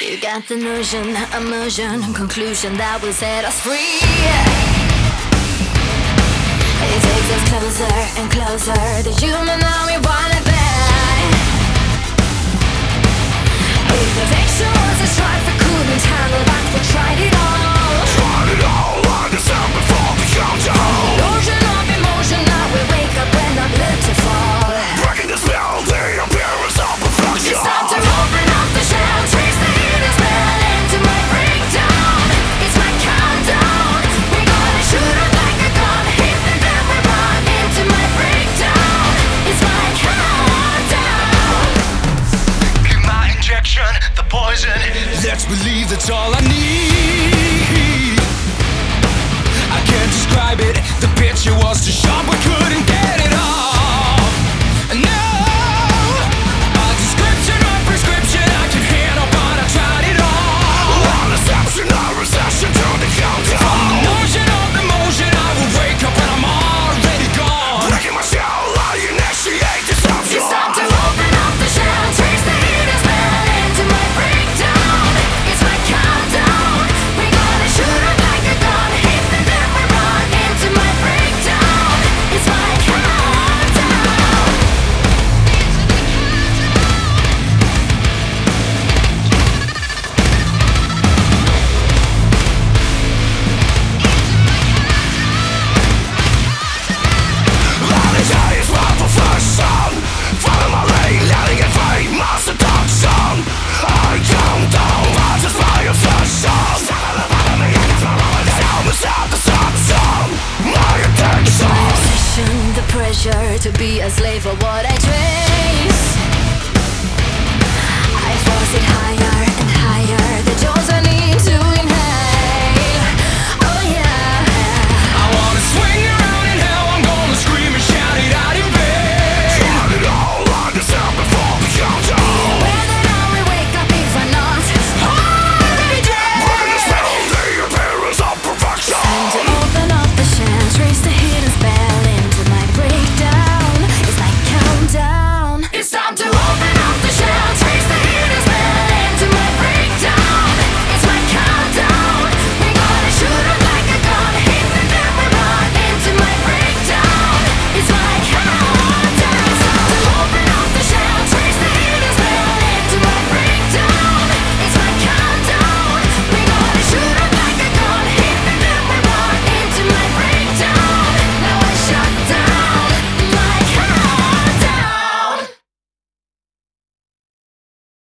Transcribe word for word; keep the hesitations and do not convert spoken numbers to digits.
You got the notion, emotion, conclusion that will set us free. It takes us closer and closer, the human that we wanna be. If perfection was a strife we couldn't handle, but we tried it all. Tried it all, like the sound before the countdown. The ocean of emotion, now we wake up when not lit to fall. Breaking the spell, the appearance of perfection. It's time to open up the shell, trace the hidden spell into my breakdown. It's my countdown. We're gonna shoot up like a gun, hit and then we run into my breakdown. It's my countdown. Give my injection, the poison. Let's believe that's all I need.